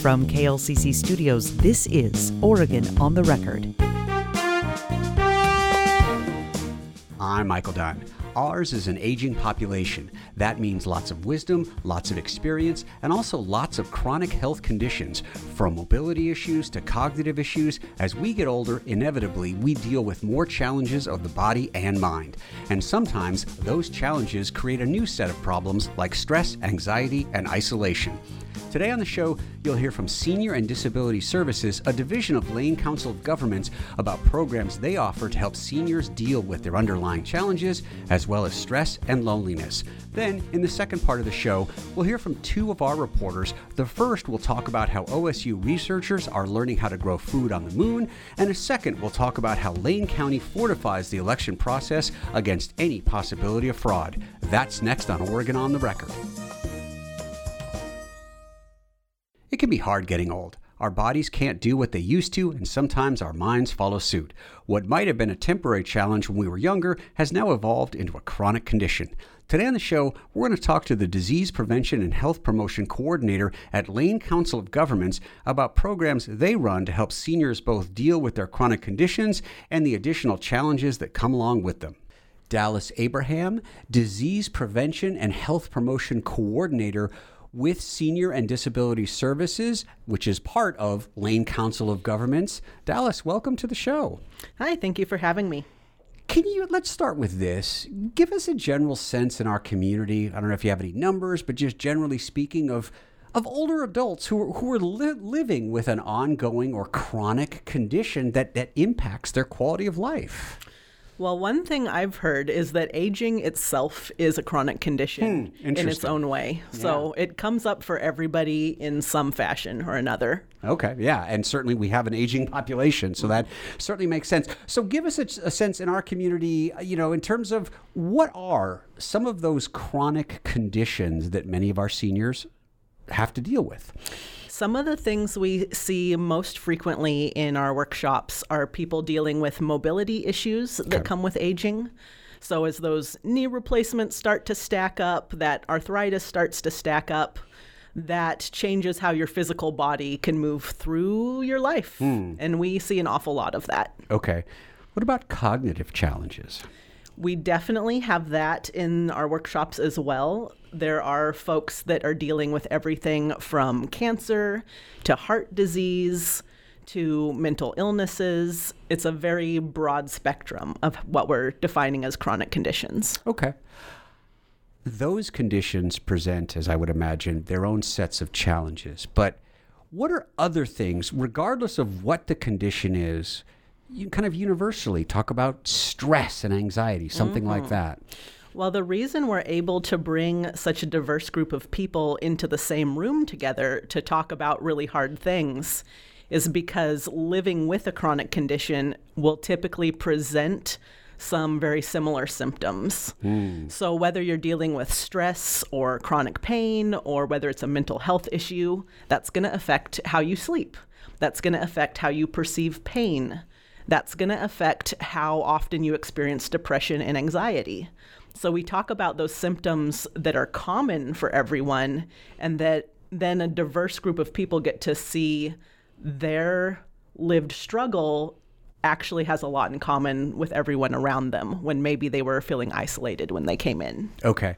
From KLCC Studios, this is Oregon on the Record. I'm Michael Dunn. Ours is an aging population. That means lots of wisdom, lots of experience, and also lots of chronic health conditions, from mobility issues to cognitive issues. As we get older, inevitably, we deal with more challenges of the body and mind. And sometimes those challenges create a new set of problems like stress, anxiety, and isolation. Today on the show, you'll hear from Senior and Disability Services, a division of Lane Council of Governments, about programs they offer to help seniors deal with their underlying challenges, as well as stress and loneliness. Then, in the second part of the show, we'll hear from two of our reporters. The first will talk about how OSU researchers are learning how to grow food on the moon, and a second will talk about how Lane County fortifies the election process against any possibility of fraud. That's next on Oregon on the Record. It can be hard getting old. Our bodies can't do what they used to, and sometimes our minds follow suit. What might have been a temporary challenge when we were younger has now evolved into a chronic condition. Today on the show, we're going to talk to the Disease Prevention and Health Promotion Coordinator at Lane Council of Governments about programs they run to help seniors both deal with their chronic conditions and the additional challenges that come along with them. Dallas Abraham, Disease Prevention and Health Promotion Coordinator with Senior and Disability Services, which is part of Lane Council of Governments. Dallas, welcome to the show. Hi, thank you for having me. Let's start with this. Give us a general sense in our community. I don't know if you have any numbers, but just generally speaking of older adults who are living with an ongoing or chronic condition that impacts their quality of life. Well, one thing I've heard is that aging itself is a chronic condition in its own way. Yeah. So it comes up for everybody in some fashion or another. Okay, yeah, and certainly we have an aging population, so that certainly makes sense. So give us a sense in our community, in terms of what are some of those chronic conditions that many of our seniors have to deal with? Some of the things we see most frequently in our workshops are people dealing with mobility issues that come with aging. So as those knee replacements start to stack up, that arthritis starts to stack up, that changes how your physical body can move through your life. And we see an awful lot of that. Okay. What about cognitive challenges? We definitely have that in our workshops as well. There are folks that are dealing with everything from cancer to heart disease to mental illnesses. It's a very broad spectrum of what we're defining as chronic conditions. Okay. Those conditions present, as I would imagine, their own sets of challenges. But what are other things, regardless of what the condition is, you kind of universally talk about stress and anxiety, something like that? Well, the reason we're able to bring such a diverse group of people into the same room together to talk about really hard things is because living with a chronic condition will typically present some very similar symptoms. So whether you're dealing with stress or chronic pain, or whether it's a mental health issue, that's going to affect how you sleep. That's going to affect how you perceive pain. That's going to affect how often you experience depression and anxiety. So we talk about those symptoms that are common for everyone, and that then a diverse group of people get to see their lived struggle actually has a lot in common with everyone around them when maybe they were feeling isolated when they came in. Okay.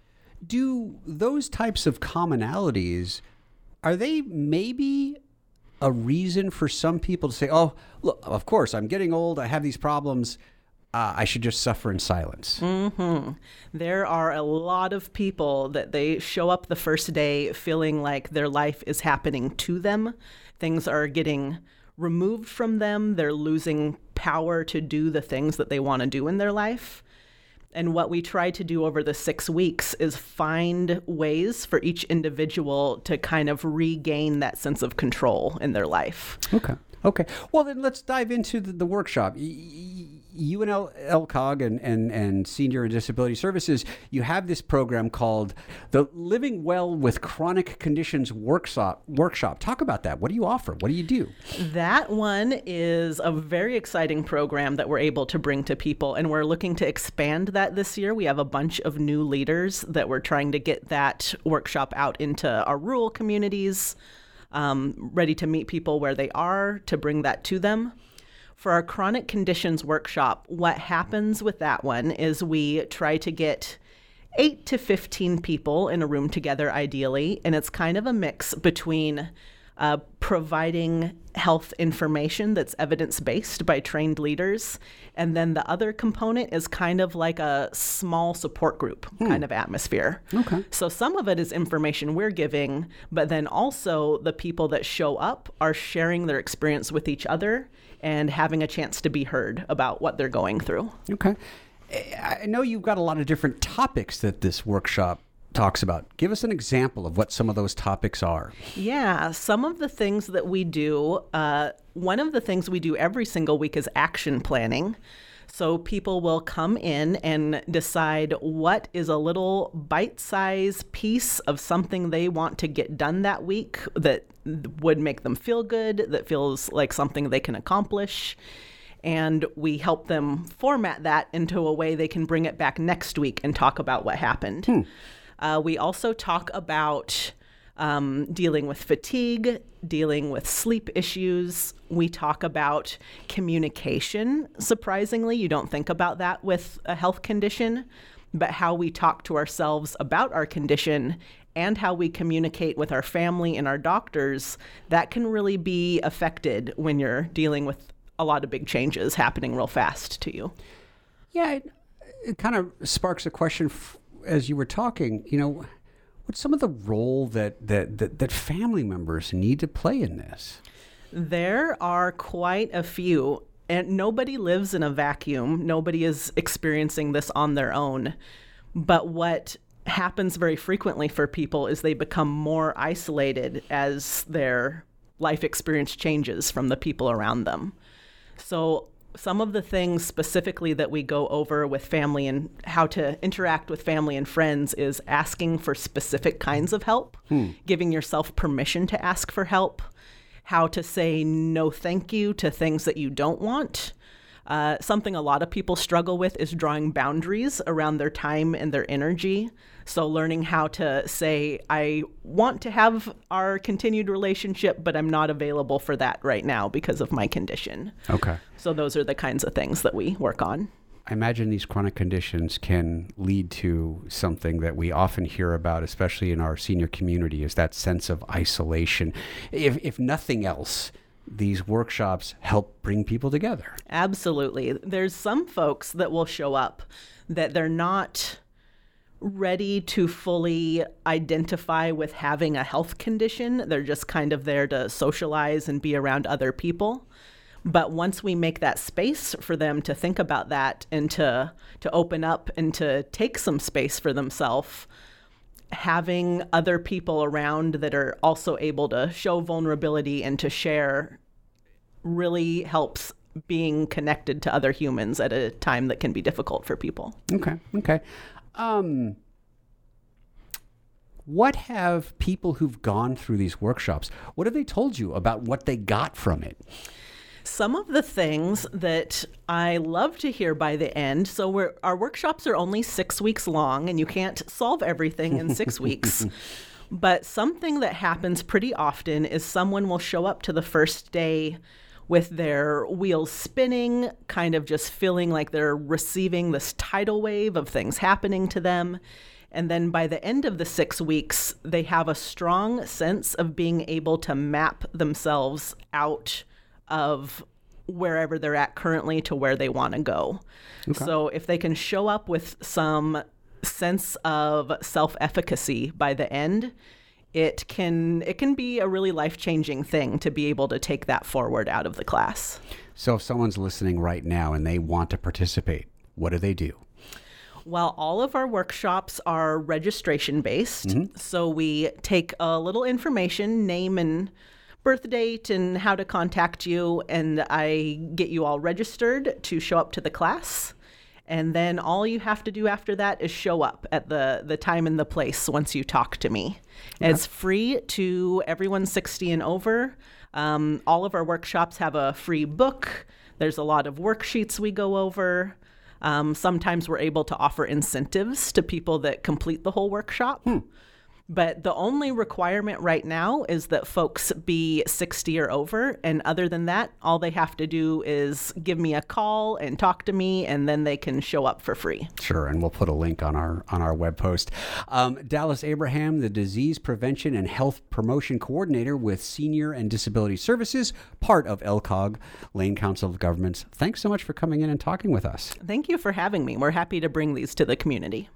Do those types of commonalities, are they maybe a reason for some people to say, oh, look, of course, I'm getting old, I have these problems, I should just suffer in silence? There are a lot of people that they show up the first day feeling like their life is happening to them. Things are getting removed from them. They're losing power to do the things that they want to do in their life. And what we try to do over the 6 weeks is find ways for each individual to kind of regain that sense of control in their life. Okay. Well, then let's dive into the workshop. You and LCOG and Senior and Disability Services, you have this program called the Living Well with Chronic Conditions Workshop. Talk about that. What do you offer? What do you do? That one is a very exciting program that we're able to bring to people, and we're looking to expand that this year. We have a bunch of new leaders that we're trying to get that workshop out into our rural communities. ready to meet people where they are, to bring that to them. For our chronic conditions workshop, what happens with that one is we try to get 8 to 15 people in a room together, ideally, and it's kind of a mix between providing health information that's evidence-based by trained leaders, and then the other component is kind of like a small support group kind of atmosphere. Okay. So some of it is information we're giving, but then also the people that show up are sharing their experience with each other and having a chance to be heard about what they're going through. Okay. I know you've got a lot of different topics that this workshop talks about. Give us an example of what some of those topics are. Yeah, some of the things that we do, one of the things we do every single week is action planning. So people will come in and decide what is a little bite-sized piece of something they want to get done that week that would make them feel good, that feels like something they can accomplish. And we help them format that into a way they can bring it back next week and talk about what happened. We also talk about dealing with fatigue, dealing with sleep issues. We talk about communication. Surprisingly, you don't think about that with a health condition, but how we talk to ourselves about our condition and how we communicate with our family and our doctors, that can really be affected when you're dealing with a lot of big changes happening real fast to you. Yeah, it kind of sparks a question as you were talking. What's some of the role that family members need to play in this? There are quite a few, and nobody lives in a vacuum. Nobody is experiencing this on their own. But what happens very frequently for people is they become more isolated as their life experience changes from the people around them. So some of the things specifically that we go over with family and how to interact with family and friends is asking for specific kinds of help, giving yourself permission to ask for help, how to say no thank you to things that you don't want. Something a lot of people struggle with is drawing boundaries around their time and their energy. So learning how to say, I want to have our continued relationship, but I'm not available for that right now because of my condition. Okay. So those are the kinds of things that we work on. I imagine these chronic conditions can lead to something that we often hear about, especially in our senior community, is that sense of isolation. If nothing else, these workshops help bring people together. Absolutely. There's some folks that will show up that they're not ready to fully identify with having a health condition. They're just kind of there to socialize and be around other people. But once we make that space for them to think about that and to open up and to take some space for themselves, having other people around that are also able to show vulnerability and to share really helps being connected to other humans at a time that can be difficult for people. Okay. What have people who've gone through these workshops, what have they told you about what they got from it? Some of the things that I love to hear by the end, so our workshops are only 6 weeks long, and you can't solve everything in 6 weeks. But something that happens pretty often is someone will show up to the first day with their wheels spinning, kind of just feeling like they're receiving this tidal wave of things happening to them. And then by the end of the 6 weeks, they have a strong sense of being able to map themselves out of wherever they're at currently to where they want to go. Okay. So if they can show up with some sense of self-efficacy by the end, it can be a really life-changing thing to be able to take that forward out of the class. So if someone's listening right now and they want to participate, what do they do? Well, all of our workshops are registration-based. Mm-hmm. So we take a little information, name and birth date and how to contact you, and I get you all registered to show up to the class. And then all you have to do after that is show up at the time and the place once you talk to me. Okay. It's free to everyone 60 and over. All of our workshops have a free book. There's a lot of worksheets we go over. Sometimes we're able to offer incentives to people that complete the whole workshop. But the only requirement right now is that folks be 60 or over. And other than that, all they have to do is give me a call and talk to me, and then they can show up for free. Sure, and we'll put a link on our web post. Dallas Abraham, the Disease Prevention and Health Promotion Coordinator with Senior and Disability Services, part of LCOG, Lane Council of Governments. Thanks so much for coming in and talking with us. Thank you for having me. We're happy to bring these to the community.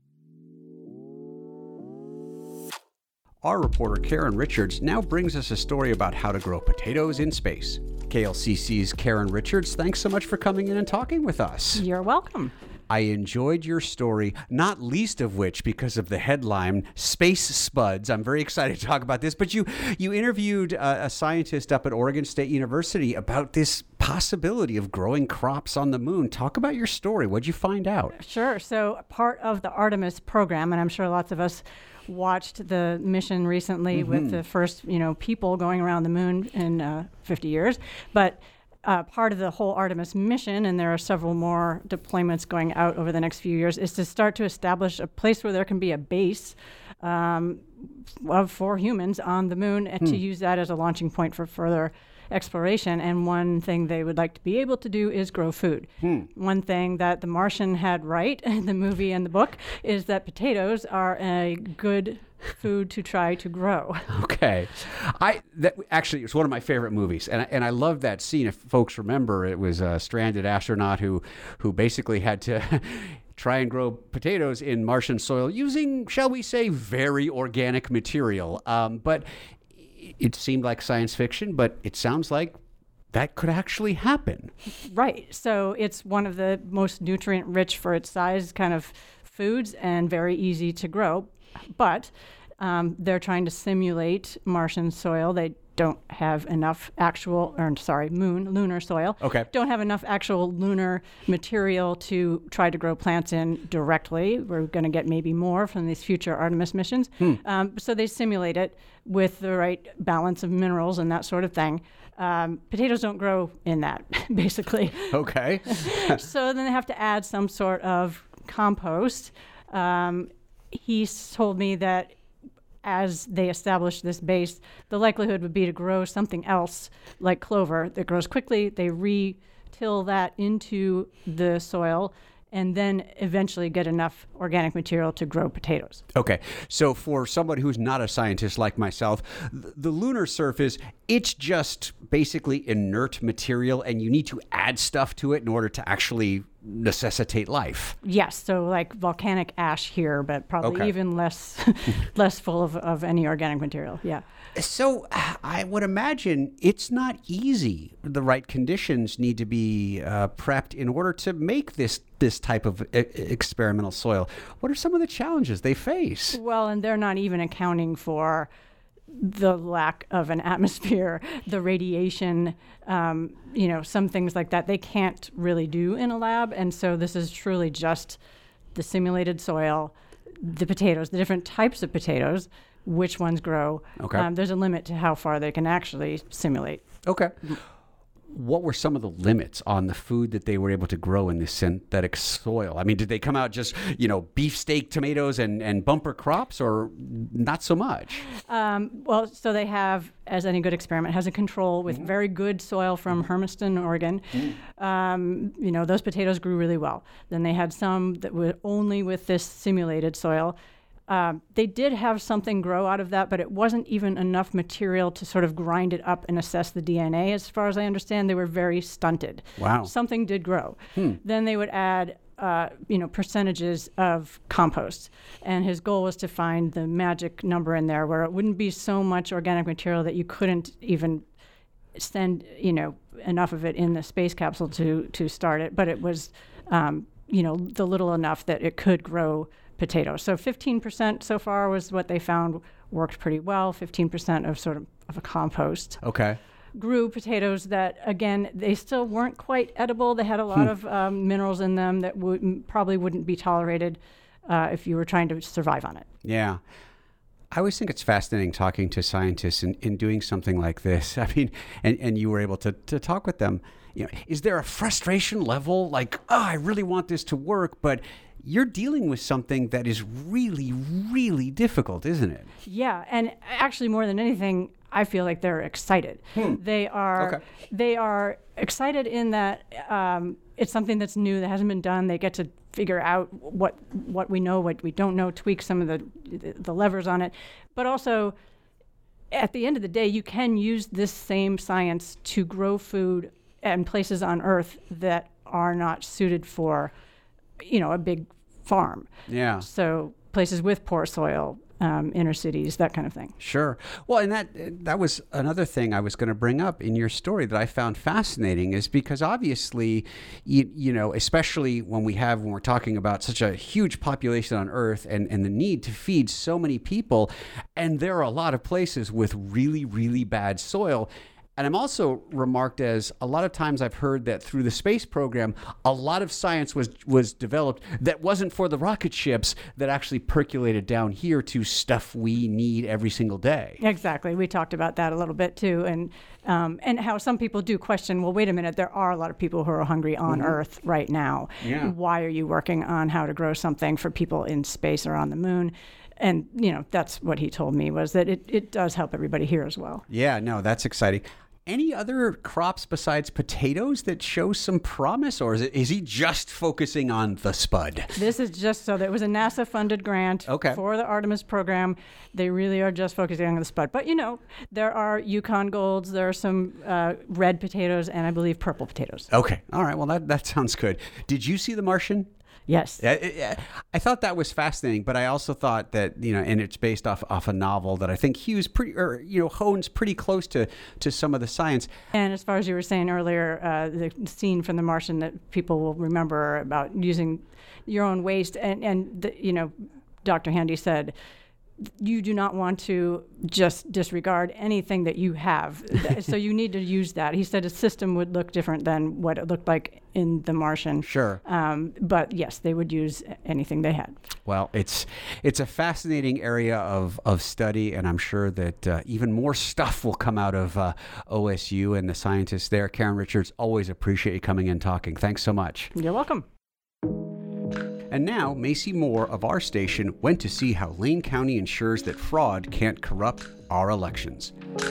Our reporter Karen Richards now brings us a story about how to grow potatoes in space. KLCC's Karen Richards, thanks so much for coming in and talking with us. You're welcome. I enjoyed your story, not least of which because of the headline, Space Spuds. I'm very excited to talk about this, but you interviewed a scientist up at Oregon State University about this possibility of growing crops on the moon. Talk about your story. What'd you find out? Sure. So part of the Artemis program, and I'm sure lots of us watched the mission recently with the first, people going around the moon in 50 years. But part of the whole Artemis mission, and there are several more deployments going out over the next few years, is to start to establish a place where there can be a base for humans on the moon and to use that as a launching point for further exploration. And one thing they would like to be able to do is grow food. One thing that The Martian had right in the movie and the book is that potatoes are a good food to try to grow. Okay. Actually, it's one of my favorite movies. And I love that scene. If folks remember, it was a stranded astronaut who basically had to try and grow potatoes in Martian soil using, shall we say, very organic material. But it seemed like science fiction, but it sounds like that could actually happen. Right. So it's one of the most nutrient-rich for its size kind of foods and very easy to grow. But they're trying to simulate Martian soil. They don't have enough lunar soil. Okay. Don't have enough actual lunar material to try to grow plants in directly. We're going to get maybe more from these future Artemis missions. So they simulate it with the right balance of minerals and that sort of thing. Potatoes don't grow in that, basically. Okay. So then they have to add some sort of compost. He told me that as they establish this base, the likelihood would be to grow something else like clover that grows quickly. They re-till that into the soil and then eventually get enough organic material to grow potatoes. Okay. So for somebody who's not a scientist like myself, the lunar surface, it's just basically inert material and you need to add stuff to it in order to actually necessitate life. Yes. So like volcanic ash here, but probably even less full of any organic material. Yeah. So I would imagine it's not easy. The right conditions need to be prepped in order to make this type of experimental soil. What are some of the challenges they face? Well, and they're not even accounting for the lack of an atmosphere, the radiation, some things like that they can't really do in a lab. And so this is truly just the simulated soil, the potatoes, the different types of potatoes, which ones grow. Okay. There's a limit to how far they can actually simulate. Okay. What were some of the limits on the food that they were able to grow in this synthetic soil? I mean, did they come out just, beefsteak tomatoes and bumper crops, or not so much? Well, so they have, as any good experiment, has a control with very good soil from Hermiston, Oregon. Those potatoes grew really well. Then they had some that were only with this simulated soil. They did have something grow out of that, but it wasn't even enough material to sort of grind it up and assess the DNA. As far as I understand, they were very stunted. Wow. Something did grow. Then they would add, percentages of compost. And his goal was to find the magic number in there where it wouldn't be so much organic material that you couldn't even send, enough of it in the space capsule to start it. But it was, the little enough that it could grow potatoes. So 15% so far was what they found worked pretty well. 15% of a compost. Okay. Grew potatoes that, again, they still weren't quite edible. They had a lot of minerals in them that probably wouldn't be tolerated if you were trying to survive on it. Yeah. I always think it's fascinating talking to scientists in doing something like this. I mean, and you were able to talk with them. Is there a frustration level like, I really want this to work, but you're dealing with something that is really, really difficult, isn't it? Yeah, and actually more than anything, I feel like they're excited. They are excited in that it's something that's new that hasn't been done. They get to figure out what we know, what we don't know, tweak some of the levers on it. But also, at the end of the day, you can use this same science to grow food in places on Earth that are not suited for, a big farm. Yeah. So places with poor soil, inner cities, that kind of thing. Sure. Well, and that was another thing I was going to bring up in your story that I found fascinating, is because obviously, especially when we're talking about such a huge population on Earth and the need to feed so many people, and there are a lot of places with really, really bad soil. And I'm also remarked as a lot of times I've heard that through the space program, a lot of science was developed that wasn't for the rocket ships, that actually percolated down here to stuff we need every single day. Exactly. We talked about that a little bit too. And how some people do question, well, wait a minute, there are a lot of people who are hungry on Earth right now. Yeah. Why are you working on how to grow something for people in space or on the moon? And, that's what he told me, was that it does help everybody here as well. Yeah, no, that's exciting. Any other crops besides potatoes that show some promise, or is he just focusing on the spud? This is just so that it was a NASA-funded grant for the Artemis program. They really are just focusing on the spud. But, there are Yukon Golds, there are some red potatoes, and I believe purple potatoes. Okay. All right. Well, that sounds good. Did you see The Martian? Yes. I thought that was fascinating, but I also thought that, and it's based off a novel that I think Hughes hones pretty close to some of the science. And as far as you were saying earlier, the scene from The Martian that people will remember about using your own waste, and Dr. Handy said, you do not want to just disregard anything that you have. So you need to use that. He said a system would look different than what it looked like in The Martian. Sure. But yes, they would use anything they had. Well, it's a fascinating area of study, and I'm sure that even more stuff will come out of OSU and the scientists there. Karen Richards, always appreciate you coming in talking. Thanks so much. You're welcome. And now, Macy Moore of our station went to see how Lane County ensures that fraud can't corrupt our elections.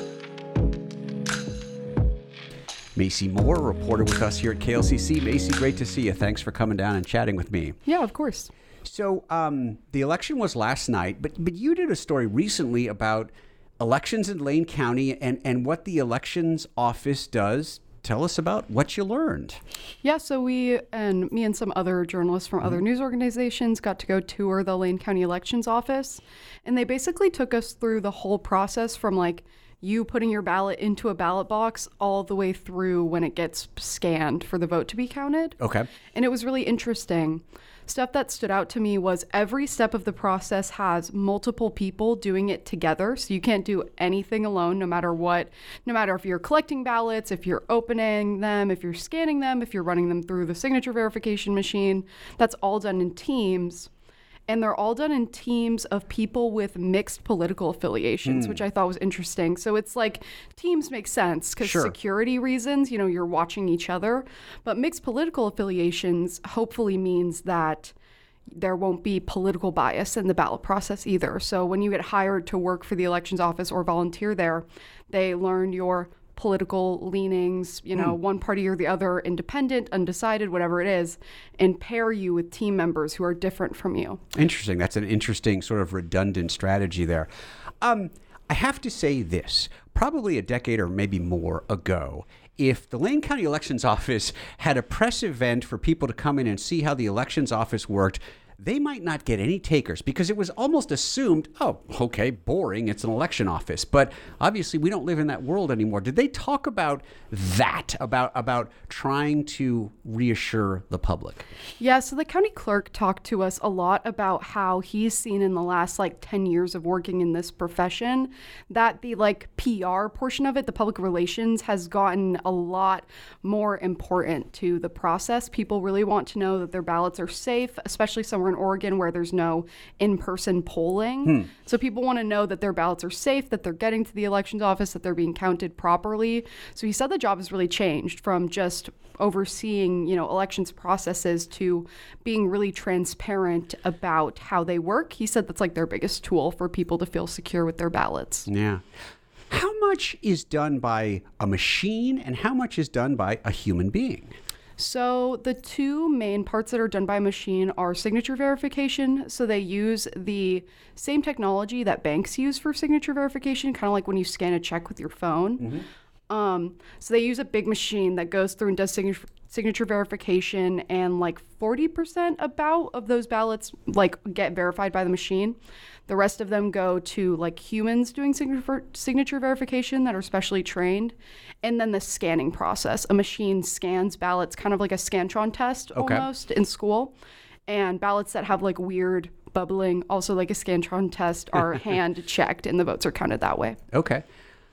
Macy Moore reported with us here at KLCC. Macy, great to see you. Thanks for coming down and chatting with me. Yeah, of course. So the election was last night, but you did a story recently about elections in Lane County and what the elections office does. Tell us about what you learned. Yeah, so me and some other journalists from other news organizations got to go tour the Lane County Elections Office. And they basically took us through the whole process from you putting your ballot into a ballot box all the way through when it gets scanned for the vote to be counted. Okay. And it was really interesting. Stuff that stood out to me was every step of the process has multiple people doing it together. So you can't do anything alone, no matter what, no matter if you're collecting ballots, if you're opening them, if you're scanning them, if you're running them through the signature verification machine. That's all done in teams. And they're all done in teams of people with mixed political affiliations, which I thought was interesting. So it's teams make sense because security reasons, you're watching each other. But mixed political affiliations hopefully means that there won't be political bias in the ballot process either. So when you get hired to work for the elections office or volunteer there, they learn your political leanings, one party or the other, independent, undecided, whatever it is, and pair you with team members who are different from you. Interesting. That's an interesting sort of redundant strategy there. I have to say this, probably a decade or maybe more ago, if the Lane County Elections Office had a press event for people to come in and see how the elections office worked, they might not get any takers because it was almost assumed, oh, okay, boring, it's an election office. But obviously we don't live in that world anymore. Did they talk about that, about trying to reassure the public? Yeah, so the county clerk talked to us a lot about how he's seen in the last 10 years of working in this profession that the PR portion of it, the public relations, has gotten a lot more important to the process. People really want to know that their ballots are safe, especially somewhere in Oregon where there's no in-person polling. So people want to know that their ballots are safe, that they're getting to the elections office, that they're being counted properly. So he said the job has really changed from just overseeing, elections processes to being really transparent about how they work. He said that's like their biggest tool for people to feel secure with their ballots. Yeah. How much is done by a machine and how much is done by a human being? So the two main parts that are done by machine are signature verification. So they use the same technology that banks use for signature verification, kind of like when you scan a check with your phone. So they use a big machine that goes through and does signature verification, and like 40% of those ballots get verified by the machine. The rest of them go to like humans doing signature verification that are specially trained. And then the scanning process. A machine scans ballots, kind of like a Scantron test almost in school. And ballots that have like weird bubbling, also like a Scantron test, are hand checked and the votes are counted that way. Okay.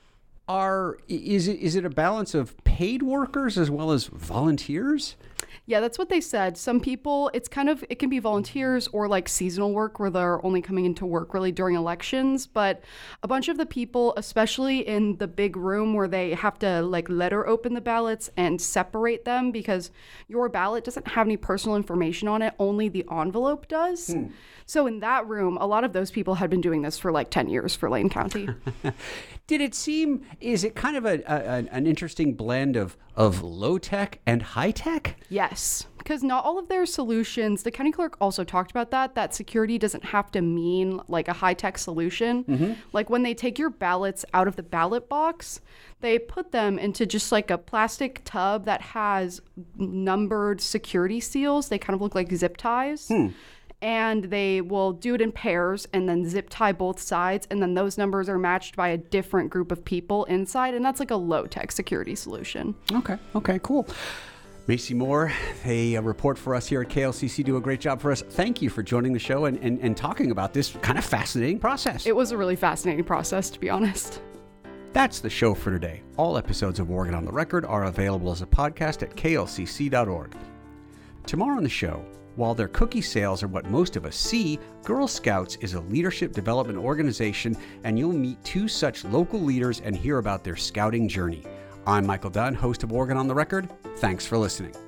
Is it a balance of paid workers as well as volunteers? Yeah, that's what they said. Some people, it can be volunteers or like seasonal work where they're only coming into work really during elections. But a bunch of the people, especially in the big room where they have to like letter open the ballots and separate them because your ballot doesn't have any personal information on it, only the envelope does. So in that room, a lot of those people had been doing this for like 10 years for Lane County. Is it kind of an interesting blend of low tech and high tech? Yes, because not all of their solutions, the county clerk also talked about that security doesn't have to mean like a high tech solution. Like when they take your ballots out of the ballot box, they put them into just like a plastic tub that has numbered security seals. They kind of look like zip ties. And they will do it in pairs and then zip tie both sides. And then those numbers are matched by a different group of people inside. And that's like a low-tech security solution. Okay, cool. Macy Moore, they report for us here at KLCC, do a great job for us. Thank you for joining the show and talking about this kind of fascinating process. It was a really fascinating process, to be honest. That's the show for today. All episodes of Oregon on the Record are available as a podcast at klcc.org. Tomorrow on the show, while their cookie sales are what most of us see, Girl Scouts is a leadership development organization, and you'll meet two such local leaders and hear about their scouting journey. I'm Michael Dunn, host of Oregon on the Record. Thanks for listening.